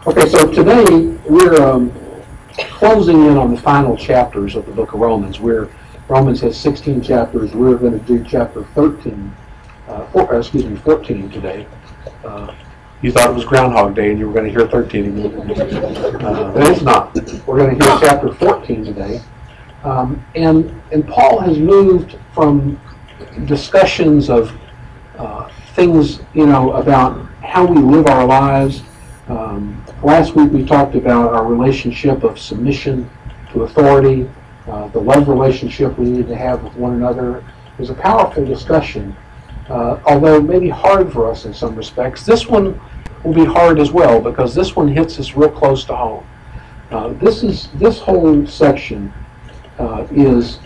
Okay, so today we're closing in on the final chapters of the book of Romans. Romans has 16 chapters. We're going to do chapter 14 today. You thought it was Groundhog Day and you were going to hear 13 again. But it's not. We're going to hear chapter 14 today. And Paul has moved from discussions of things, about how we live our lives. Last week we talked about our relationship of submission to authority, the love relationship we need to have with one another. It was a powerful discussion, although maybe hard for us in some respects. This one will be hard as well because this one hits us real close to home. This whole section is,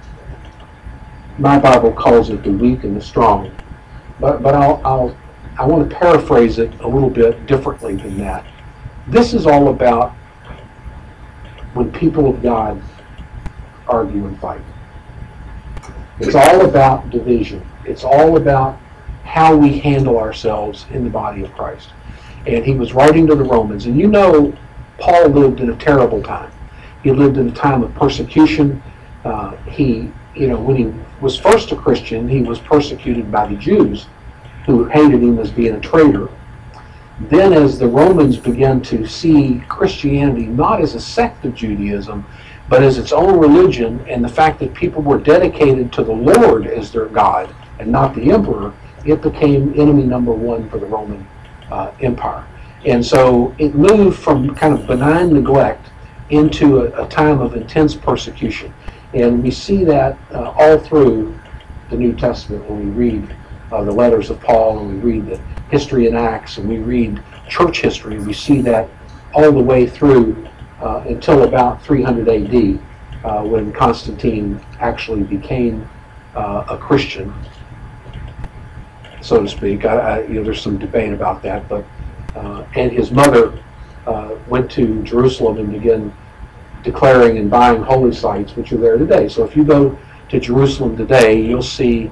my Bible calls it the weak and the strong, but I want to paraphrase it a little bit differently than that. This is all about when people of God argue and fight. It's all about division. It's all about how we handle ourselves in the body of Christ. And he was writing to the Romans, and Paul lived in a terrible time. He lived in a time of persecution. When he was first a Christian, he was persecuted by the Jews, who hated him as being a traitor. Then as the Romans began to see Christianity not as a sect of Judaism, but as its own religion, and the fact that people were dedicated to the Lord as their God and not the emperor, it became enemy number one for the Roman Empire. And so it moved from kind of benign neglect into a time of intense persecution. And we see that all through the New Testament when we read the letters of Paul, and we read the history in Acts, and we read church history. We see that all the way through until about 300 AD, when Constantine actually became a Christian, so to speak. There's some debate about that, but and his mother went to Jerusalem and began declaring and buying holy sites, which are there today. So if you go to Jerusalem today, you'll see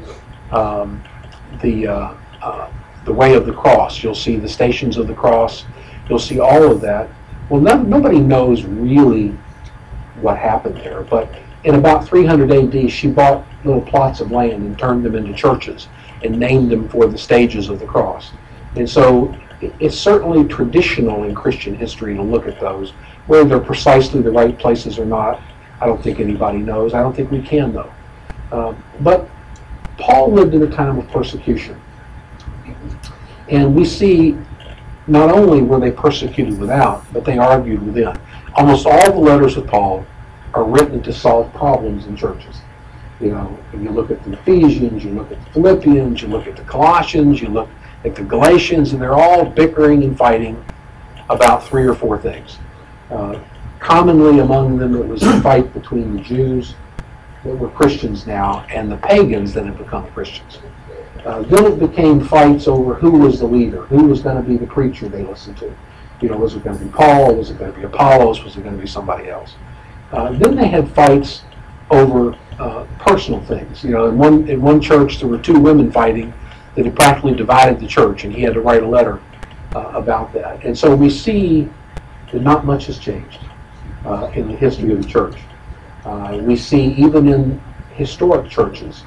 the way of the cross. You'll see the stations of the cross. You'll see all of that. Well, nobody knows really what happened there, but in about 300 AD, she bought little plots of land and turned them into churches and named them for the stages of the cross. And so it's certainly traditional in Christian history to look at those. Whether they're precisely the right places or not, I don't think anybody knows. I don't think we can know. But Paul lived in a time of persecution. And we see not only were they persecuted without, but they argued within. Almost all the letters of Paul are written to solve problems in churches. You look at the Ephesians, you look at the Philippians, you look at the Colossians, you look at the Galatians, and they're all bickering and fighting about 3 or 4 things. Commonly among them, it was a fight between the Jews that were Christians now and the pagans that had become Christians. Then it became fights over who was the leader, who was going to be the preacher they listened to. Was it going to be Paul? Was it going to be Apollos? Was it going to be somebody else? Then they had fights over personal things. In one church there were 2 women fighting that had practically divided the church, and he had to write a letter about that. And so we see that not much has changed in the history of the church. We see even in historic churches,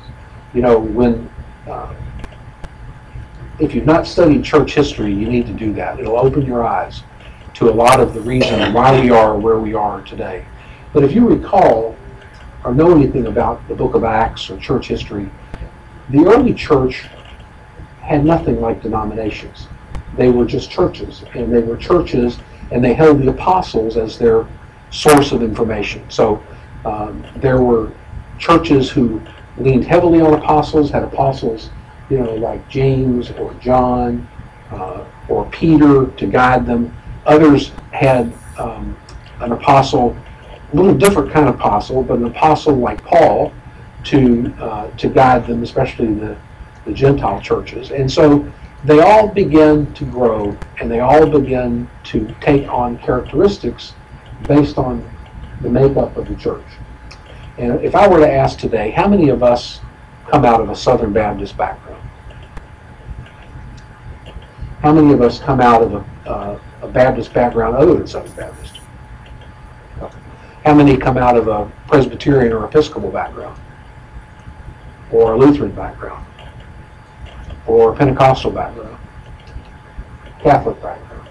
if you've not studied church history, you need to do that. It'll open your eyes to a lot of the reason why we are where we are today. But if you recall or know anything about the book of Acts or church history, the early church had nothing like denominations. They were just churches, and they held the apostles as their source of information. So there were churches who leaned heavily on apostles, had apostles, like James or John or Peter to guide them. Others had an apostle, a little different kind of apostle, but an apostle like Paul to guide them, especially the Gentile churches. And so they all began to grow, and they all began to take on characteristics based on the makeup of the church. And if I were to ask today, how many of us come out of a Southern Baptist background? How many of us come out of a Baptist background other than Southern Baptist? How many come out of a Presbyterian or Episcopal background? Or a Lutheran background? Or a Pentecostal background? Catholic background?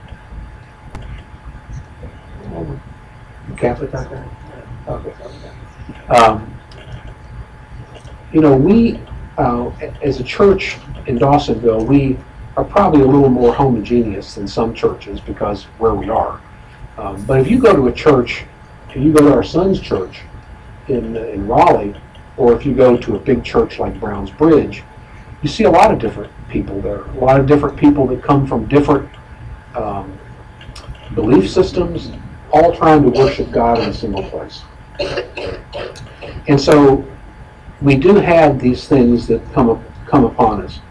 Catholic background? Okay. We, as a church in Dawsonville, we are probably a little more homogeneous than some churches because where we are. But if you go to a church, if you go to our son's church in Raleigh, or if you go to a big church like Browns Bridge, you see a lot of different people there. A lot of different people that come from different belief systems, all trying to worship God in a single place. And so we do have these things that come upon us.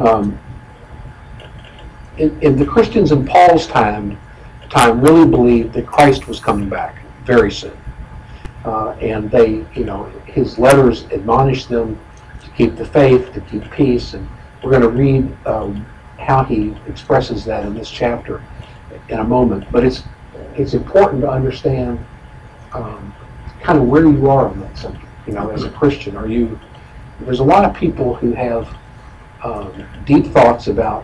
In the Christians in Paul's time really believed that Christ was coming back very soon. And they, his letters admonished them to keep the faith, to keep peace, and we're going to read how he expresses that in this chapter in a moment. But it's important to understand kind of where you are on that subject. As a Christian, there's a lot of people who have deep thoughts about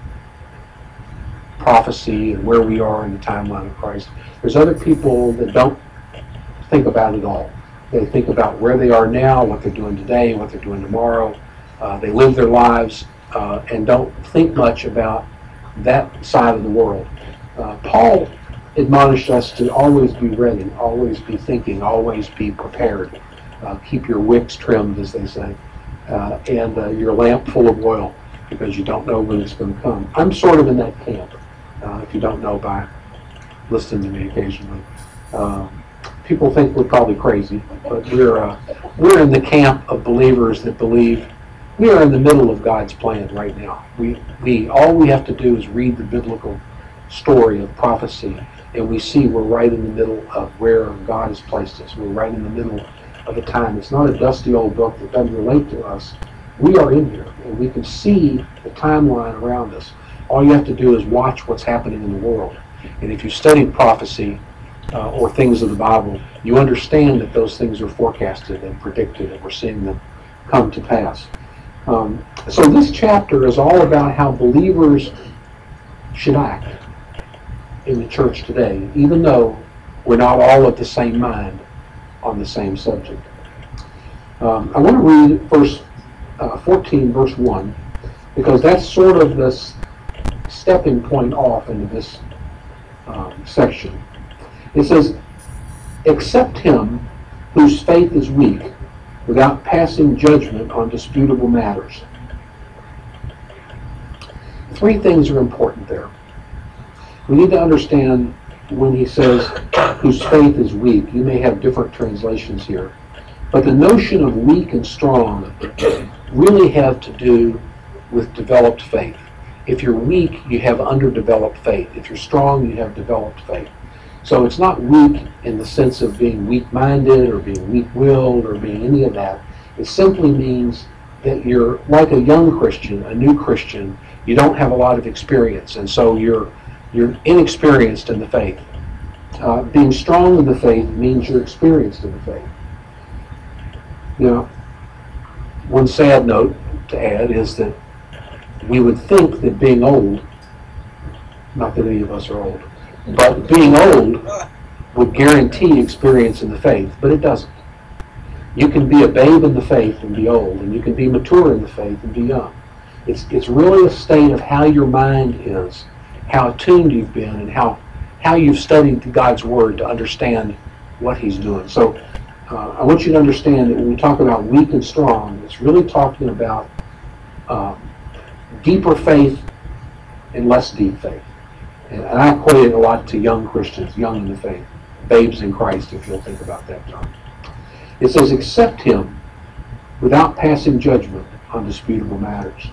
prophecy and where we are in the timeline of Christ. There's other people that don't think about it at all. They think about where they are now, what they're doing today, what they're doing tomorrow. They live their lives and don't think much about that side of the world. Paul admonished us to always be ready, always be thinking, always be prepared. Keep your wicks trimmed, as they say, and your lamp full of oil, because you don't know when it's going to come. I'm sort of in that camp, if you don't know by listening to me occasionally. People think we're probably crazy, but we're in the camp of believers that believe we are in the middle of God's plan right now. All we have to do is read the biblical story of prophecy, and we see we're right in the middle of where God has placed us. We're right in the middle of a time. It's not a dusty old book that doesn't relate to us. We are in here, and we can see the timeline around us. All you have to do is watch what's happening in the world. And if you study prophecy or things of the Bible, you understand that those things are forecasted and predicted, and we're seeing them come to pass. So this chapter is all about how believers should act in the church today, even though we're not all of the same mind on the same subject. I want to read verse 14, verse 1, because that's sort of this stepping point off into this section. It says, "Accept him whose faith is weak, without passing judgment on disputable matters." Three things are important there. We need to understand when he says whose faith is weak. You may have different translations here, but the notion of weak and strong really have to do with developed faith. If you're weak, you have underdeveloped faith. If you're strong, you have developed faith. So it's not weak in the sense of being weak-minded or being weak-willed or being any of that. It simply means that you're like a young Christian, a new Christian. You don't have a lot of experience, and so you're inexperienced in the faith. Being strong in the faith means you're experienced in the faith. One sad note to add is that we would think that being old, not that any of us are old, but being old would guarantee experience in the faith, but it doesn't. You can be a babe in the faith and be old, and you can be mature in the faith and be young. It's really a state of how your mind is, how attuned you've been, and how you've studied God's Word to understand what He's doing. So I want you to understand that when we talk about weak and strong, it's really talking about deeper faith and less deep faith. And I equate it a lot to young Christians, young in the faith, babes in Christ, if you'll think about that term. It says, "Accept him without passing judgment on disputable matters."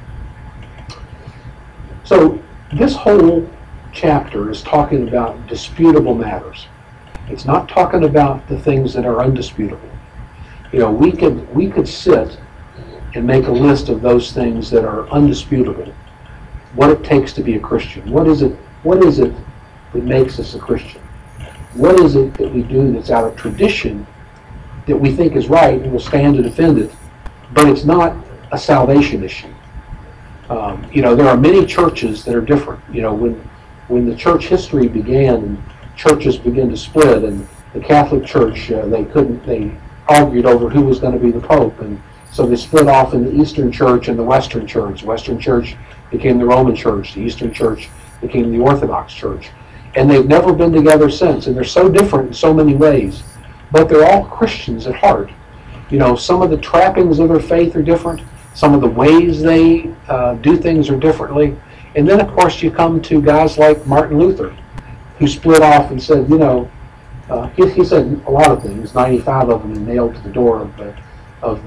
So this whole chapter is talking about disputable matters. It's not talking about the things that are undisputable. We could sit and make a list of those things that are undisputable. What it takes to be a Christian. What is it that makes us a Christian? What is it that we do that's out of tradition that we think is right and will stand to defend it, but it's not a salvation issue? There are many churches that are different. When the church history began and churches began to split, and the Catholic Church, they argued over who was going to be the Pope, and so they split off in the Eastern Church and the Western Church. The Western Church became the Roman Church. The Eastern Church became the Orthodox Church. And they've never been together since. And they're so different in so many ways. But they're all Christians at heart. Some of the trappings of their faith are different. Some of the ways they do things are differently. And then, of course, you come to guys like Martin Luther, who split off and said, he said a lot of things. 95 of them he nailed to the door of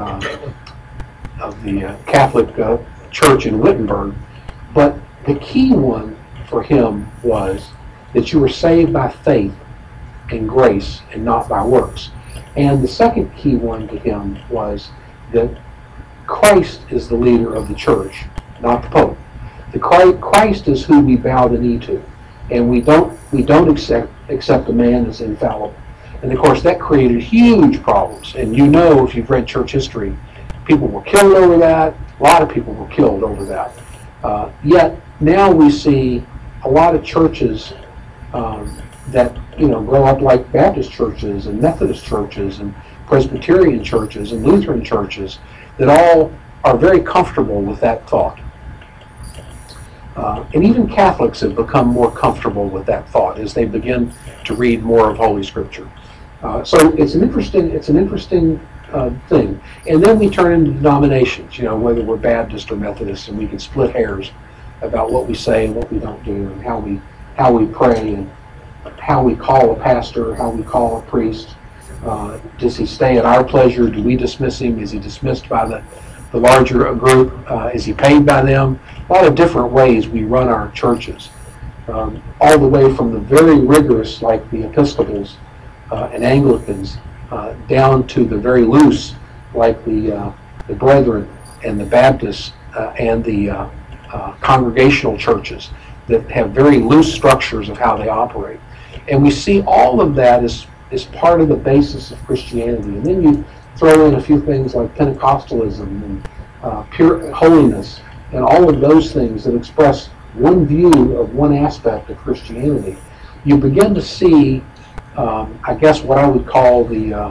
the Catholic Church in Wittenberg. But the key one for him was that you were saved by faith and grace and not by works. And the second key one to him was that Christ is the leader of the church, not the Pope. Christ is who we bow the knee to, and we don't accept a man as infallible. And of course that created huge problems. And if you've read church history, people were killed over that. A lot of people were killed over that. Yet now we see a lot of churches that grow up like Baptist churches and Methodist churches and Presbyterian churches and Lutheran churches that all are very comfortable with that thought. And even Catholics have become more comfortable with that thought as they begin to read more of Holy Scripture. So it's an interesting thing. And then we turn into denominations, whether we're Baptist or Methodist, and we can split hairs about what we say and what we don't do, and how we pray, and how we call a pastor, how we call a priest. Does he stay at our pleasure? Do we dismiss him? Is he dismissed by the larger group? Is he paid by them? A lot of different ways we run our churches. All the way from the very rigorous, like the Episcopals and Anglicans, down to the very loose, like the Brethren and the Baptists and the congregational churches that have very loose structures of how they operate. And we see all of that as part of the basis of Christianity. And then you throw in a few things like Pentecostalism and pure holiness and all of those things that express one view of one aspect of Christianity. You begin to see, I guess, what I would call the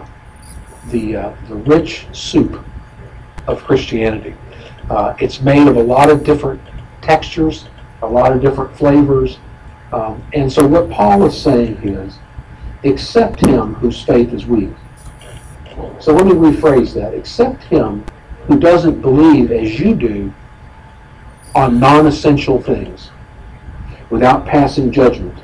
rich soup of Christianity. It's made of a lot of different textures, a lot of different flavors. And so what Paul is saying is, accept him whose faith is weak. So let me rephrase that. Accept him who doesn't believe as you do on non-essential things without passing judgment.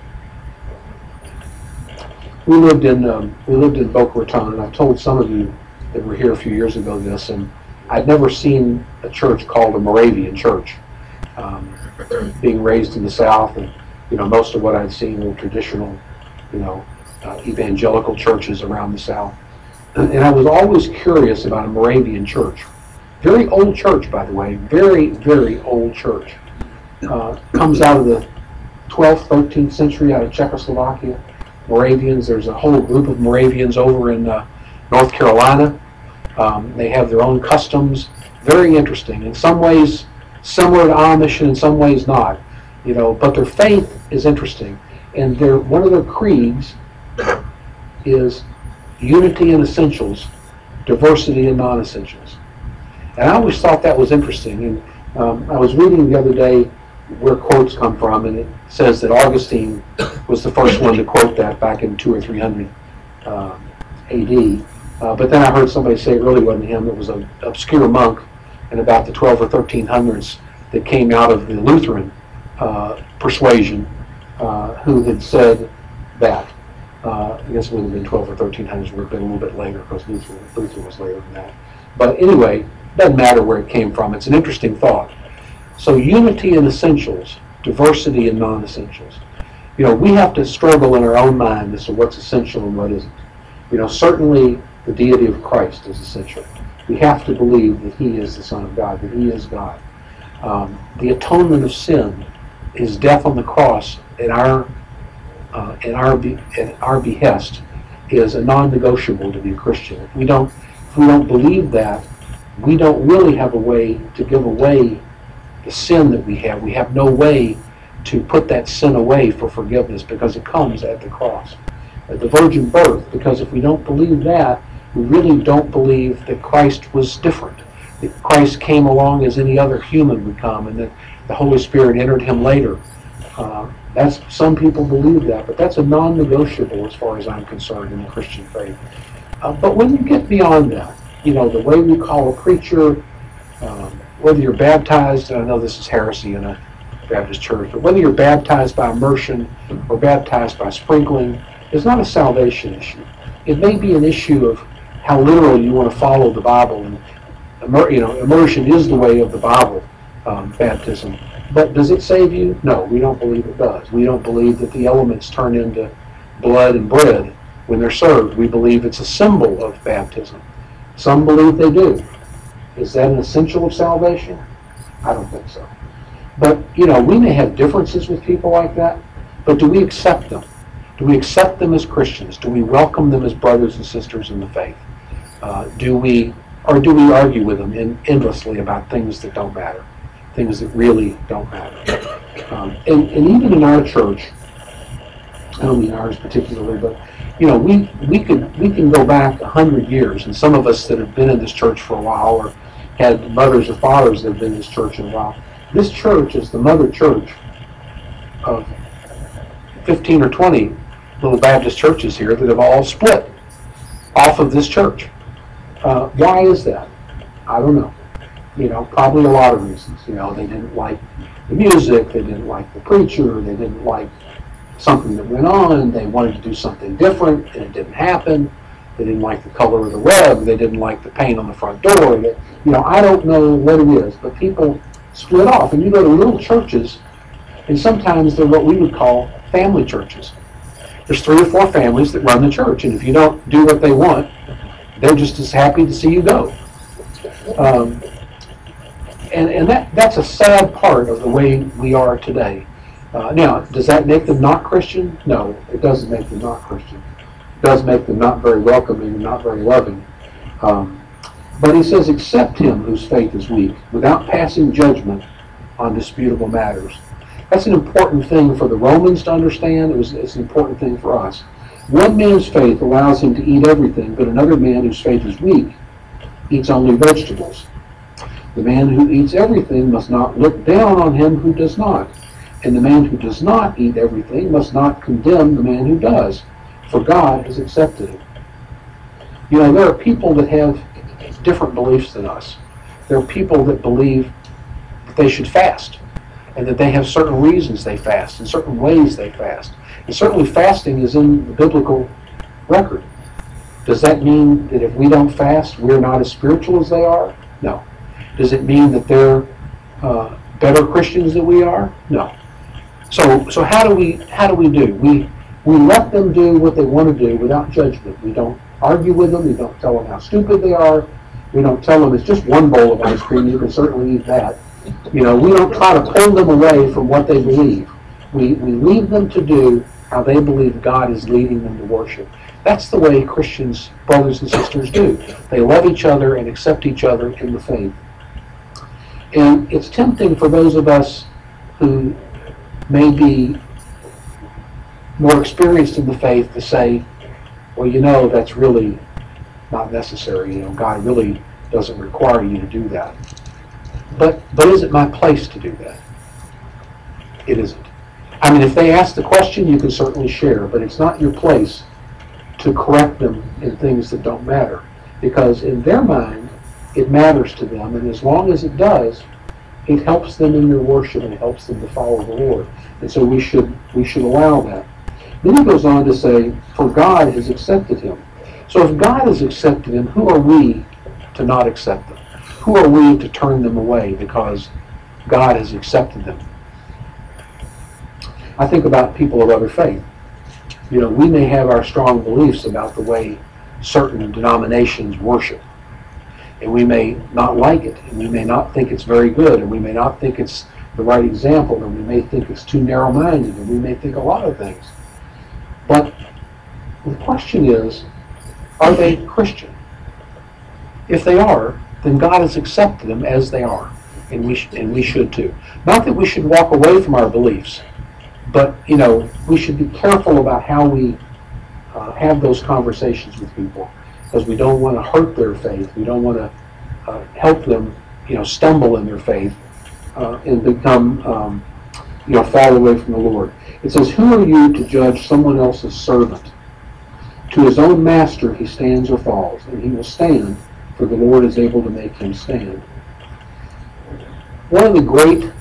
We lived in Boca Raton, and I've told some of you that were here a few years ago this, and I'd never seen a church called a Moravian church. Being raised in the South, and most of what I'd seen were traditional, evangelical churches around the South. And I was always curious about a Moravian church. Very old church, by the way. Very, very old church. Comes out of the 12th, 13th century, out of Czechoslovakia. Moravians, there's a whole group of Moravians over in North Carolina. They have their own customs. Very interesting. In some ways similar to Amish, and in some ways not. But their faith is interesting. And one of their creeds is unity in essentials, diversity in non-essentials. And I always thought that was interesting. And I was reading the other day where quotes come from, and it says that Augustine was the first one to quote that back in 200 or 300 AD. But then I heard somebody say it really wasn't him. It was an obscure monk in about the 12 or 1300s that came out of the Lutheran persuasion who had said that. I guess it would have been 12 or 1300s, would have been a little bit later because Luther was later than that. But anyway, doesn't matter where it came from. It's an interesting thought. So unity in essentials, diversity in non-essentials. We have to struggle in our own mind as to what's essential and what isn't. Certainly the deity of Christ is essential. We have to believe that he is the Son of God, that he is God. The atonement of sin is death on the cross in our at our behest is a non-negotiable to be a Christian. If we don't believe that, we don't really have a way to give away the sin that we have. We have no way to put that sin away for forgiveness because it comes at the cross, at the virgin birth. Because if we don't believe that, we really don't believe that Christ was different, that Christ came along as any other human would come, and that the Holy Spirit entered him later. Some people believe that, but that's a non-negotiable as far as I'm concerned in the Christian faith. But when you get beyond that, the way we call a preacher, whether you're baptized, and I know this is heresy in a Baptist church, but whether you're baptized by immersion or baptized by sprinkling is not a salvation issue. It may be an issue of how literal you want to follow the Bible, and immersion is the way of the Bible, baptism. But does it save you? No, we don't believe it does. We don't believe that the elements turn into blood and bread when they're served. We believe it's a symbol of baptism. Some believe they do. Is that an essential of salvation? I don't think so. But, we may have differences with people like that, but do we accept them? Do we accept them as Christians? Do we welcome them as brothers and sisters in the faith? Do we argue with them endlessly about things that don't matter, things that really don't matter? And even in our church, I don't mean ours particularly, but we can go back 100 years, and some of us that have been in this church for a while or had mothers or fathers that have been in this church in a while. This church is the mother church of 15 or 20 little Baptist churches here that have all split off of this church. Why is that? I don't know. Probably a lot of reasons. They didn't like the music, they didn't like the preacher, they didn't like something that went on, they wanted to do something different and it didn't happen. They didn't like the color of the rug, they didn't like the paint on the front door. I don't know what it is, but people split off. And you go to little churches, and sometimes they're what we would call family churches. There's 3 or 4 families that run the church, and if you don't do what they want, they're just as happy to see you go. And that's a sad part of the way we are today. Now, does that make them not Christian? No, it doesn't make them not Christian. It does make them not very welcoming and not very loving. But he says, accept him whose faith is weak, without passing judgment on disputable matters. That's an important thing for the Romans to understand. It's an important thing for us. One man's faith allows him to eat everything, but another man whose faith is weak eats only vegetables. The man who eats everything must not look down on him who does not, and the man who does not eat everything must not condemn the man who does, for God has accepted him. There are people that have different beliefs than us. There are people that believe that they should fast, and that they have certain reasons they fast, and certain ways they fast. And certainly fasting is in the biblical record. Does that mean that if we don't fast, we're not as spiritual as they are? No. Does it mean that they're better Christians than we are? No. So how do we do? We let them do what they want to do without judgment. We don't argue with them. We don't tell them how stupid they are. We don't tell them it's just one bowl of ice cream. You can certainly eat that. We don't try to pull them away from what they believe. We leave them to do how they believe God is leading them to worship. That's the way Christians, brothers and sisters, do. They love each other and accept each other in the faith. And it's tempting for those of us who may be more experienced in the faith to say, well, that's really not necessary. God really doesn't require you to do that. But is it my place to do that? It isn't. I mean, if they ask the question, you can certainly share, but it's not your place to correct them in things that don't matter. Because in their mind, it matters to them, and as long as it does, it helps them in their worship and it helps them to follow the Lord. And so we should allow that. Then he goes on to say, for God has accepted him. So if God has accepted him, who are we to not accept them? Who are we to turn them away because God has accepted them? I think about people of other faith. We may have our strong beliefs about the way certain denominations worship. And we may not like it, and we may not think it's very good, and we may not think it's the right example, and we may think it's too narrow-minded, and we may think a lot of things. The question is, are they Christian? If they are, then God has accepted them as they are, and we should too. Not that we should walk away from our beliefs, but we should be careful about how we have those conversations with people, because we don't want to hurt their faith. We don't want to help them, stumble in their faith and become, fall away from the Lord. It says, "Who are you to judge someone else's servant? To his own master he stands or falls, and he will stand, for the Lord is able to make him stand." One of the great,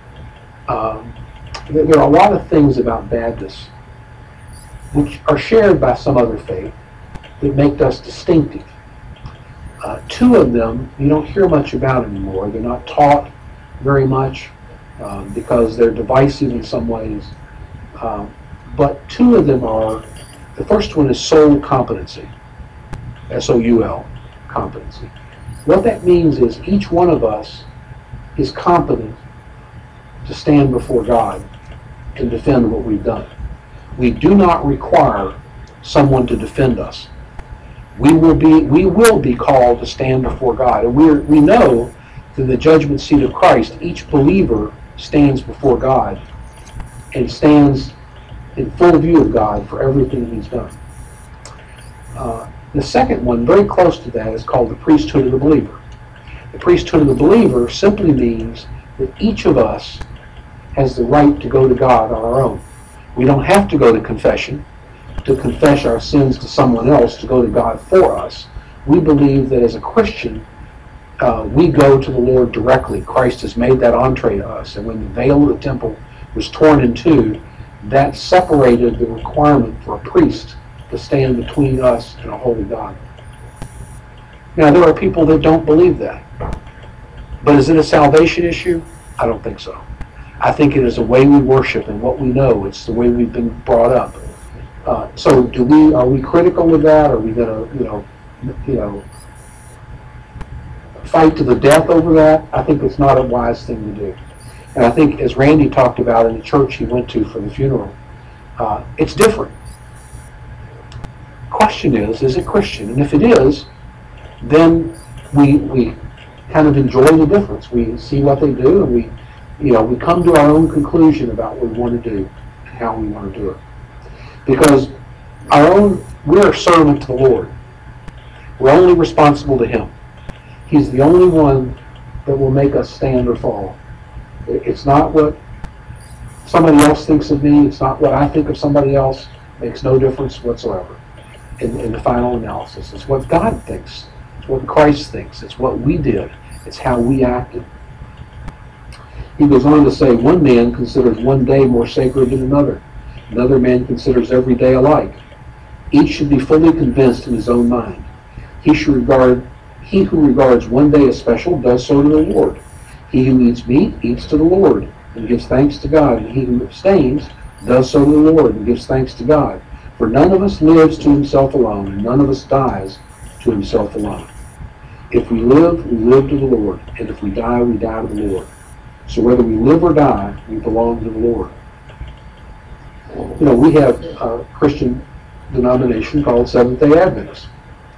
there are a lot of things about Baptists which are shared by some other faith that make us distinctive. Two of them you don't hear much about anymore. They're not taught very much because they're divisive in some ways. But two of them are, the first one is soul competency, S-O-U-L, competency. What that means is each one of us is competent to stand before God and defend what we've done. We do not require someone to defend us. We will be called to stand before God. And we know that in the judgment seat of Christ, each believer stands before God and stands in full view of God for everything he's done. The second one, very close to that, is called the priesthood of the believer. The priesthood of the believer simply means that each of us has the right to go to God on our own. We don't have to go to confession to confess our sins to someone else, to go to God for us. We believe that as a Christian, we go to the Lord directly. Christ has made that entree to us. And when the veil of the temple was torn in two, that separated the requirement for a priest to stand between us and a holy God. Now, there are people that don't believe that. But is it a salvation issue? I don't think so. I think it is a way we worship and what we know. It's the way we've been brought up. So are we critical of that? Are we going to, fight to the death over that? I think it's not a wise thing to do. And I think, as Randy talked about in the church he went to for the funeral, it's different. Question is it Christian? And if it is, then we kind of enjoy the difference. We see what they do, and we come to our own conclusion about what we want to do and how we want to do it. Because we're a servant to the Lord. We're only responsible to Him. He's the only one that will make us stand or fall. It's not what somebody else thinks of me. It's not what I think of somebody else. It makes no difference whatsoever in the final analysis. It's what God thinks. It's what Christ thinks. It's what we did. It's how we acted. He goes on to say, one man considers one day more sacred than another. Another man considers every day alike. Each should be fully convinced in his own mind. He who regards one day as special does so to the Lord. He who eats meat eats to the Lord and gives thanks to God. And he who abstains does so to the Lord and gives thanks to God. For none of us lives to himself alone, and none of us dies to himself alone. If we live to the Lord, and if we die to the Lord. So whether we live or die, we belong to the Lord. We have a Christian denomination called Seventh-day Adventists.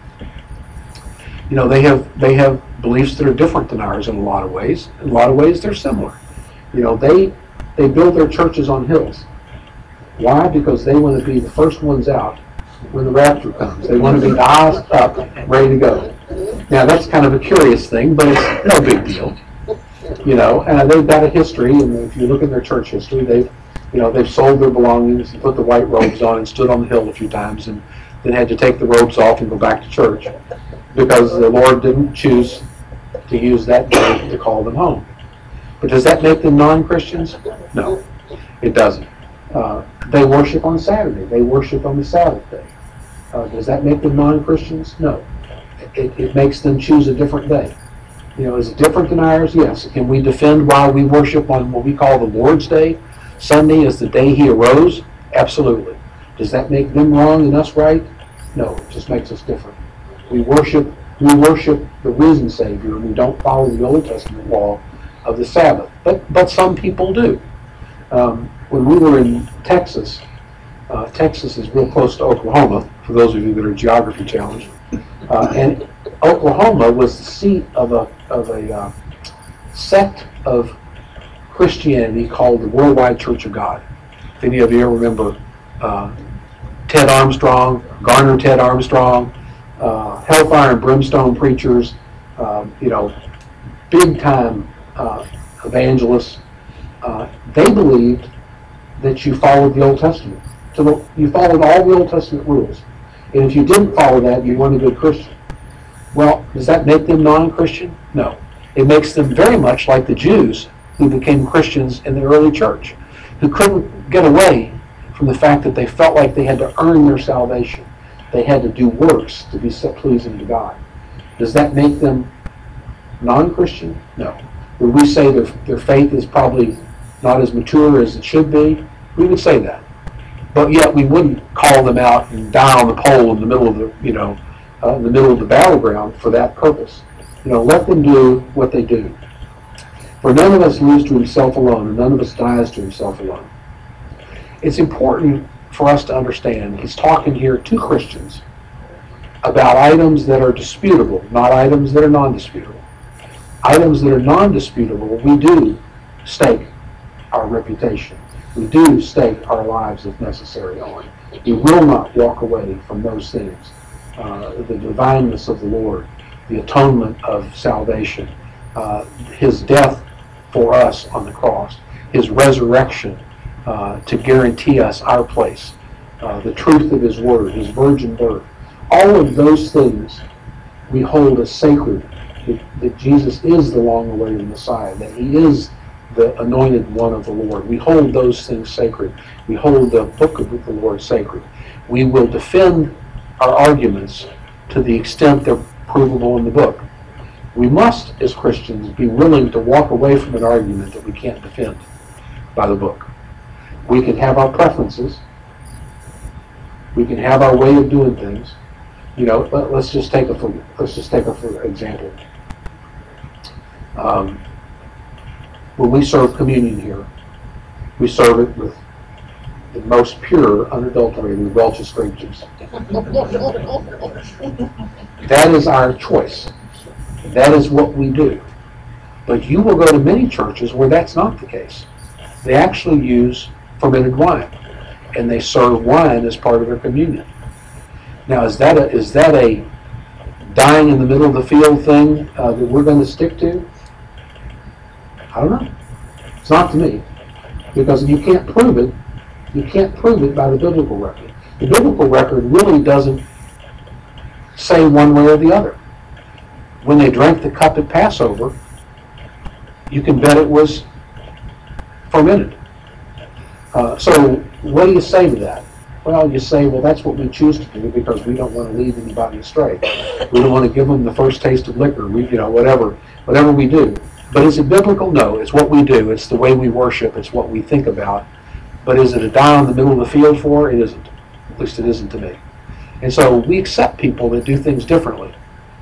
They have beliefs that are different than ours in a lot of ways. In a lot of ways, they're similar. They build their churches on hills. Why? Because they want to be the first ones out when the rapture comes. They want to be the highest up, ready to go. Now, that's kind of a curious thing, but it's no big deal. And they've got a history, and if you look at their church history, they've sold their belongings and put the white robes on and stood on the hill a few times and then had to take the robes off and go back to church because the Lord didn't choose to use that day to call them home. But does that make them non-Christians? No, it doesn't. They worship on Saturday. They worship on the Sabbath day. Does that make them non-Christians? No. It makes them choose a different day. Is it different than ours? Yes. Can we defend why we worship on what we call the Lord's Day? Sunday is the day He arose? Absolutely. Does that make them wrong and us right? No. It just makes us different. We worship the risen Savior, and we don't follow the Old Testament law of the Sabbath. But some people do. When we were in Texas, Texas is real close to Oklahoma, for those of you that are geography challenged. And Oklahoma was the seat of a sect of Christianity called the Worldwide Church of God. If any of you ever remember Ted Armstrong, Garner Ted Armstrong, hellfire and brimstone preachers, big time evangelists, they believed that you followed the Old Testament. So you followed all the Old Testament rules. And if you didn't follow that, you weren't a good Christian. Well, does that make them non-Christian? No. It makes them very much like the Jews who became Christians in the early church, who couldn't get away from the fact that they felt like they had to earn their salvation. They had to do works to be pleasing to God. Does that make them non-Christian? No. Would we say their faith is probably not as mature as it should be? We would say that. But yet we wouldn't call them out and die on the pole in the middle of the battleground for that purpose. Let them do what they do. For none of us lives to himself alone, and none of us dies to himself alone. It's important for us to understand he's talking here to Christians about items that are disputable, not items that are non-disputable. Items that are non-disputable, we do stake our reputation. We do stake our lives if necessary on. We will not walk away from those things. The divineness of the Lord, the atonement of salvation, his death for us on the cross, his resurrection to guarantee us our place, the truth of his word, his virgin birth. All of those things we hold as sacred, that Jesus is the long-awaited Messiah, that he is the anointed one of the Lord. We hold those things sacred. We hold the book of the Lord sacred. We will defend our arguments to the extent they're provable in the book. We must, as Christians, be willing to walk away from an argument that we can't defend by the book. We can have our preferences. We can have our way of doing things. Let's just take a for example. When we serve communion here, we serve it with the most pure, unadulterated Welch's grape juice. That is our choice. That is what we do. But you will go to many churches where that's not the case. They actually use fermented wine, and they serve wine as part of their communion. Now, is that a dying in the middle of the field thing that we're going to stick to? I don't know. It's not to me, because you can't prove it. You can't prove it by the biblical record. The biblical record really doesn't say one way or the other. When they drank the cup at Passover, you can bet it was fermented. So what do you say to that? Well, you say, that's what we choose to do because we don't want to lead anybody astray. We don't want to give them the first taste of liquor. Whatever we do. But is it biblical? No, it's what we do. It's the way we worship. It's what we think about. But is it a die in the middle of the field for? It isn't. At least it isn't to me. And so we accept people that do things differently.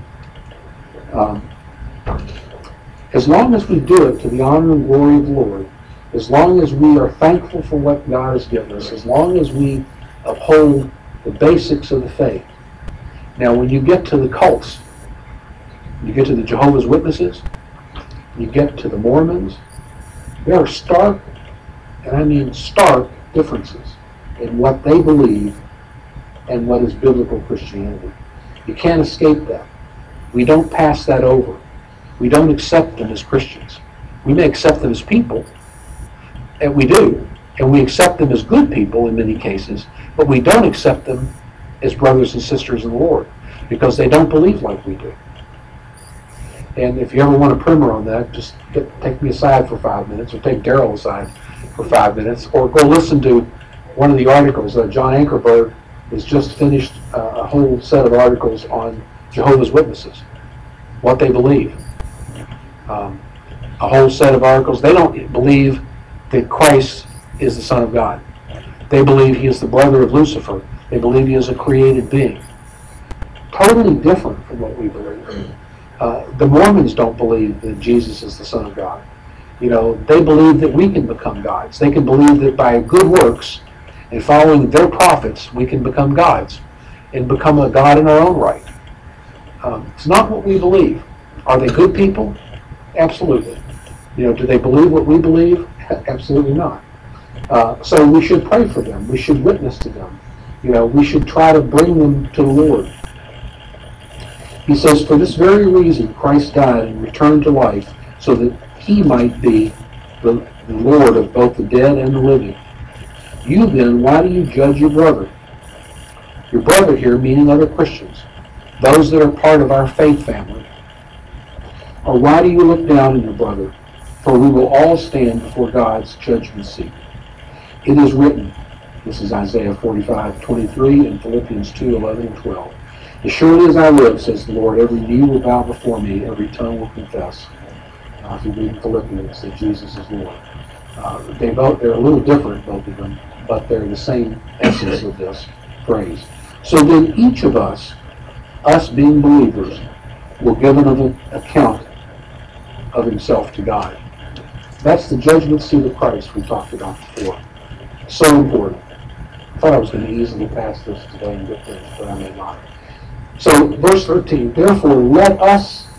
As long as we do it to the honor and glory of the Lord, as long as we are thankful for what God has given us, as long as we uphold the basics of the faith. Now, when you get to the cults, you get to the Jehovah's Witnesses, you get to the Mormons, there are stark, and I mean stark, differences in what they believe and what is biblical Christianity. You can't escape that. We don't pass that over. We don't accept them as Christians. We may accept them as people, and we do, and we accept them as good people in many cases, but we don't accept them as brothers and sisters in the Lord because they don't believe like we do. And if you ever want a primer on that, just take me aside for 5 minutes, or take Daryl aside for 5 minutes, or go listen to one of the articles. John Ankerberg has just finished a whole set of articles on Jehovah's Witnesses, what they believe. A whole set of articles. They don't believe that Christ is the Son of God. They believe he is the brother of Lucifer. They believe he is a created being. Totally different from what we believe. The Mormons don't believe that Jesus is the Son of God. They believe that we can become gods. They can believe that by good works and following their prophets, we can become gods and become a god in our own right. It's not what we believe. Are they good people? Absolutely. Do they believe what we believe? Absolutely not. So we should pray for them. We should witness to them. We should try to bring them to the Lord. He says, for this very reason Christ died and returned to life, so that he might be the Lord of both the dead and the living. You then, why do you judge your brother? Your brother here meaning other Christians, those that are part of our faith family. Or why do you look down on your brother? For we will all stand before God's judgment seat. It is written, this is Isaiah 45:23 and Philippians 2:11 and 12. As surely as I live, says the Lord, every knee will bow before me, every tongue will confess. If you read Philippians, that Jesus is Lord. They're a little different, both of them, but they're the same essence of this phrase. So then each of us being believers, will give an account of himself to God. That's the judgment seat of Christ we talked about before. So important. I thought I was going to easily pass this today and get this, but I may not. So, verse 13, therefore let us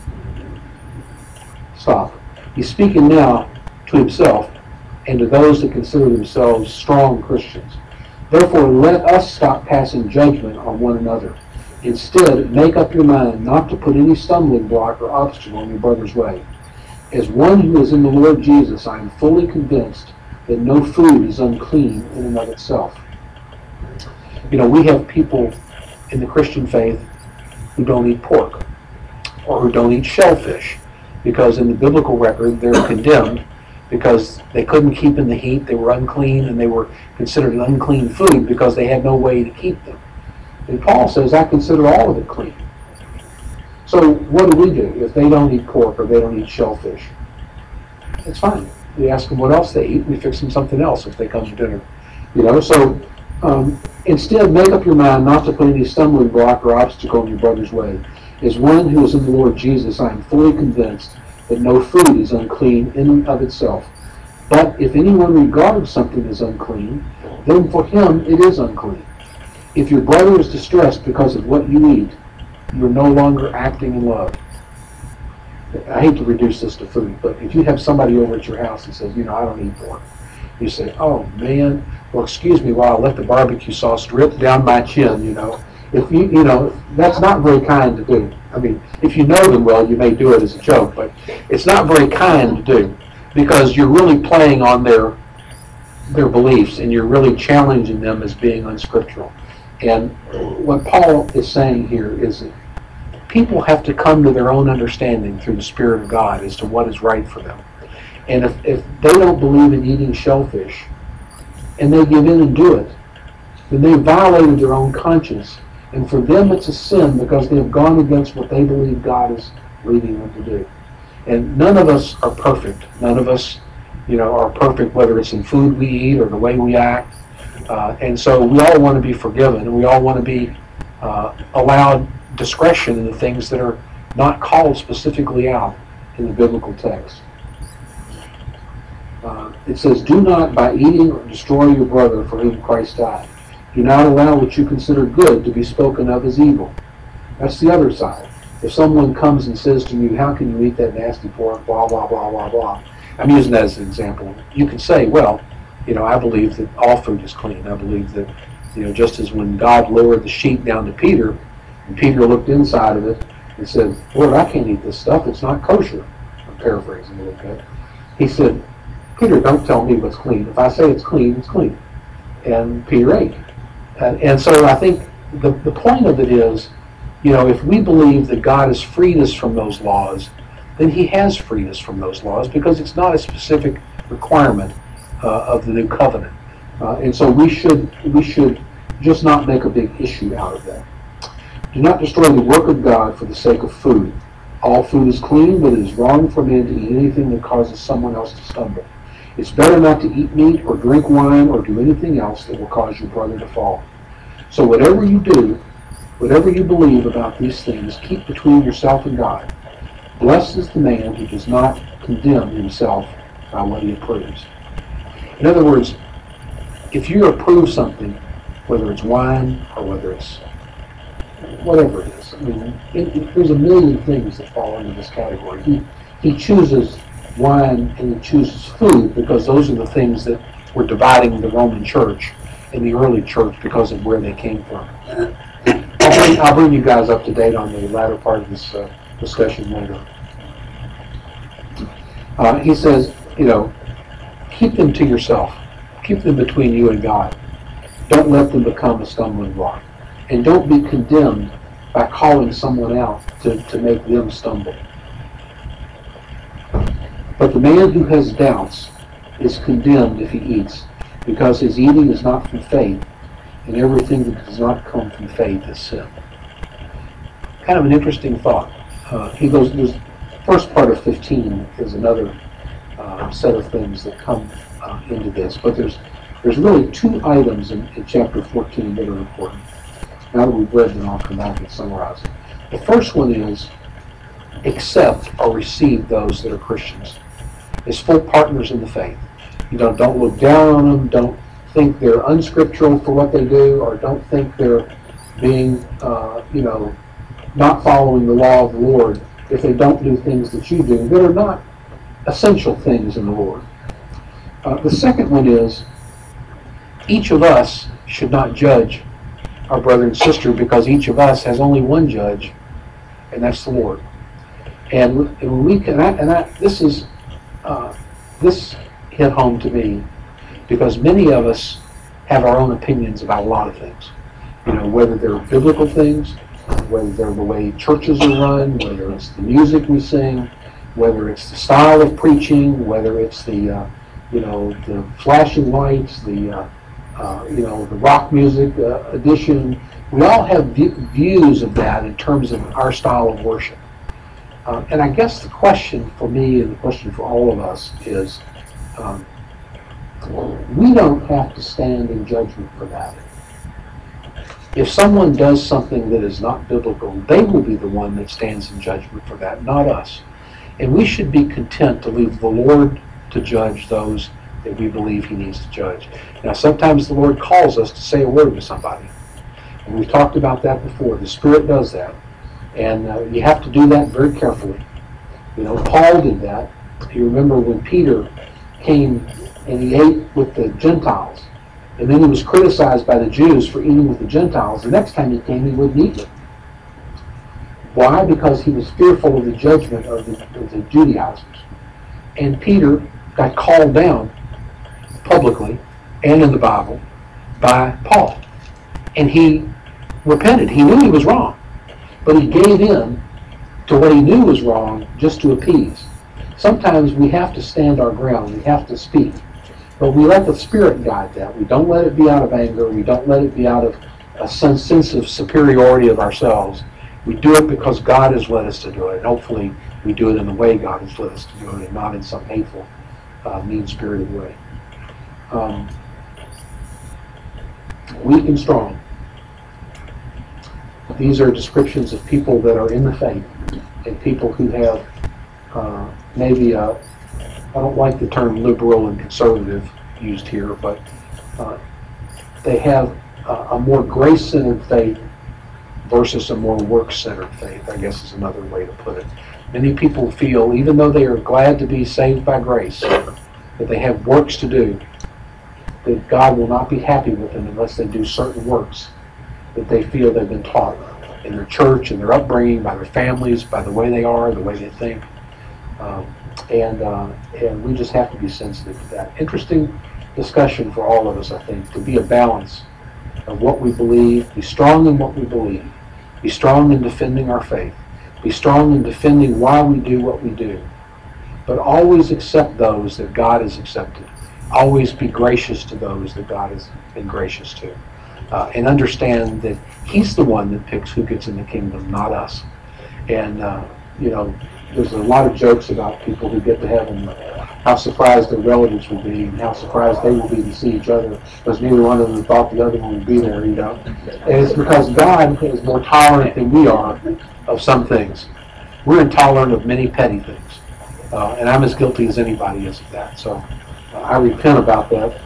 stop. He's speaking now to himself and to those that consider themselves strong Christians. Therefore let us stop passing judgment on one another. Instead, make up your mind not to put any stumbling block or obstacle in your brother's way. As one who is in the Lord Jesus, I am fully convinced that no food is unclean in and of itself. We have people in the Christian faith who don't eat pork or who don't eat shellfish because in the biblical record they're condemned because they couldn't keep in the heat, they were unclean, and they were considered an unclean food because they had no way to keep them. And Paul says, I consider all of it clean. So what do we do if they don't eat pork or they don't eat shellfish? It's fine. We ask them what else they eat, and we fix them something else if they come to dinner. So instead, make up your mind not to put any stumbling block or obstacle in your brother's way. As one who is in the Lord Jesus, I am fully convinced that no food is unclean in and of itself. But if anyone regards something as unclean, then for him it is unclean. If your brother is distressed because of what you eat, you are no longer acting in love. I hate to reduce this to food, but if you have somebody over at your house and says, I don't eat pork, you say, oh man, well excuse me while I let the barbecue sauce drip down my chin, If that's not very kind to do. I mean, if you know them well, you may do it as a joke, but it's not very kind to do because you're really playing on their beliefs and you're really challenging them as being unscriptural. And what Paul is saying here is that people have to come to their own understanding through the Spirit of God as to what is right for them. And if they don't believe in eating shellfish and they give in and do it, then they've violated their own conscience. And for them it's a sin because they have gone against what they believe God is leading them to do. And none of us are perfect. None of us, are perfect, whether it's in food we eat or the way we act. And so we all want to be forgiven, and we all want to be allowed discretion in the things that are not called specifically out in the biblical text. It says, do not by eating or destroy your brother for whom Christ died. Do not allow what you consider good to be spoken of as evil. That's the other side. If someone comes and says to you, how can you eat that nasty pork, blah, blah, blah, blah, blah. I'm using that as an example. You can say, well, I believe that all food is clean. I believe that, just as when God lowered the sheet down to Peter, and Peter looked inside of it and said, Lord, I can't eat this stuff. It's not kosher. I'm paraphrasing a little bit. He said, Peter, don't tell me what's clean. If I say it's clean, it's clean. And Peter ate. And so I think the point of it is, if we believe that God has freed us from those laws, then he has freed us from those laws because it's not a specific requirement of the new covenant. And so we should just not make a big issue out of that. Do not destroy the work of God for the sake of food. All food is clean, but it is wrong for man to eat anything that causes someone else to stumble. It's better not to eat meat or drink wine or do anything else that will cause your brother to fall. So whatever you do, whatever you believe about these things, keep between yourself and God. Blessed is the man who does not condemn himself by what he approves. In other words, if you approve something, whether it's wine or whether it's whatever it is, I mean, there's a million things that fall into this category. He chooses wine and he chooses food because those are the things that were dividing the Roman church and the early church because of where they came from. I'll bring you guys up to date on the latter part of this discussion later. He says, keep them to yourself. Keep them between you and God. Don't let them become a stumbling block. And don't be condemned by calling someone out to make them stumble. But the man who has doubts is condemned if he eats, because his eating is not from faith, and everything that does not come from faith is sin. Kind of an interesting thought. He goes, the first part of 15 is another set of things that come into this, but there's really two items in chapter 14 that are important. Now that we've read them, I'll come back and summarize. The first one is accept or receive those that are Christians as full partners in the faith. Don't look down on them. Don't think they're unscriptural for what they do, or don't think they're being, not following the law of the Lord if they don't do things that you do that are not essential things in the Lord. The second one is each of us should not judge our brother and sister, because each of us has only one judge, and that's the Lord. And when we can, this hit home to me because many of us have our own opinions about a lot of things. Whether they're biblical things, whether they're the way churches are run, whether it's the music we sing, whether it's the style of preaching, whether it's the flashing lights, the rock music edition. We all have views of that in terms of our style of worship. And I guess the question for me and the question for all of us is, we don't have to stand in judgment for that. If someone does something that is not biblical, they will be the one that stands in judgment for that, not us. And we should be content to leave the Lord to judge those that we believe he needs to judge. Now, sometimes the Lord calls us to say a word to somebody. And we've talked about that before. The Spirit does that. And you have to do that very carefully. Paul did that. You remember when Peter came and he ate with the Gentiles, and then he was criticized by the Jews for eating with the Gentiles. The next time he came, he wouldn't eat with them. Why? Because he was fearful of the judgment of the Judaizers. And Peter got called down publicly and in the Bible by Paul. And he repented. He knew he was wrong, but he gave in to what he knew was wrong just to appease. Sometimes we have to stand our ground. We have to speak. But we let the Spirit guide that. We don't let it be out of anger. We don't let it be out of a sense of superiority of ourselves. We do it because God has led us to do it. And hopefully we do it in the way God has led us to do it, and not in some hateful, mean-spirited way. Weak and strong. These are descriptions of people that are in the faith, and people who have maybe I don't like the term liberal and conservative used here, but they have a more grace-centered faith versus a more work-centered faith, I guess is another way to put it. Many people feel, even though they are glad to be saved by grace, that they have works to do, that God will not be happy with them unless they do certain works that they feel they've been taught in their church, in their upbringing, by their families, by the way they are, the way they think. And we just have to be sensitive to that. Interesting discussion for all of us, I think, to be a balance of what we believe, be strong in what we believe, be strong in defending our faith, be strong in defending why we do what we do, but always accept those that God has accepted. Always be gracious to those that God has been gracious to. And understand that he's the one that picks who gets in the kingdom, not us. And, there's a lot of jokes about people who get to heaven, how surprised their relatives will be, and how surprised they will be to see each other, because neither one of them thought the other one would be there, And it's because God is more tolerant than we are of some things. We're intolerant of many petty things. And I'm as guilty as anybody is of that. So I repent about that.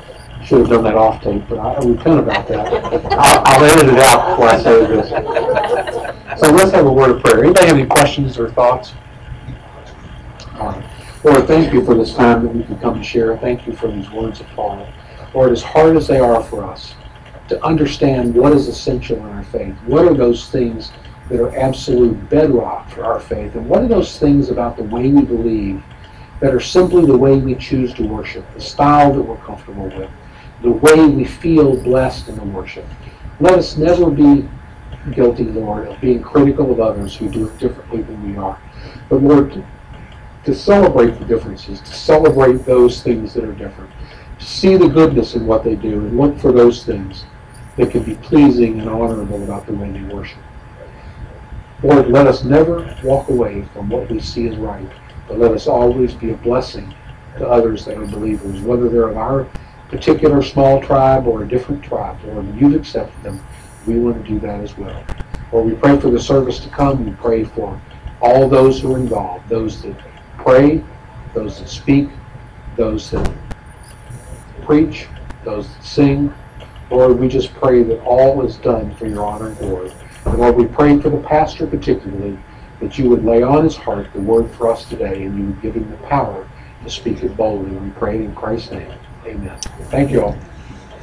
Should have done that off tape, but I repent about that. I'll edit it out before I say this. So let's have a word of prayer. Anybody have any questions or thoughts? All right. Lord, thank you for this time that we can come and share. Thank you for these words of Paul. Lord, as hard as they are for us, to understand what is essential in our faith. What are those things that are absolute bedrock for our faith? And what are those things about the way we believe that are simply the way we choose to worship, the style that we're comfortable with, the way we feel blessed in the worship? Let us never be guilty, Lord, of being critical of others who do it differently than we are. But Lord, to celebrate the differences, to celebrate those things that are different, to see the goodness in what they do and look for those things that can be pleasing and honorable about the way they worship. Lord, let us never walk away from what we see as right, but let us always be a blessing to others that are believers, whether they're of our particular small tribe or a different tribe. Lord, you've accepted them. We want to do that as well. Lord, we pray for the service to come. We pray for all those who are involved, those that pray, those that speak, those that preach, those that sing. Lord, we just pray that all is done for your honor and glory. And Lord, we pray for the pastor particularly, that you would lay on his heart the word for us today, and you would give him the power to speak it boldly. We pray it in Christ's name. Amen. Thank you all.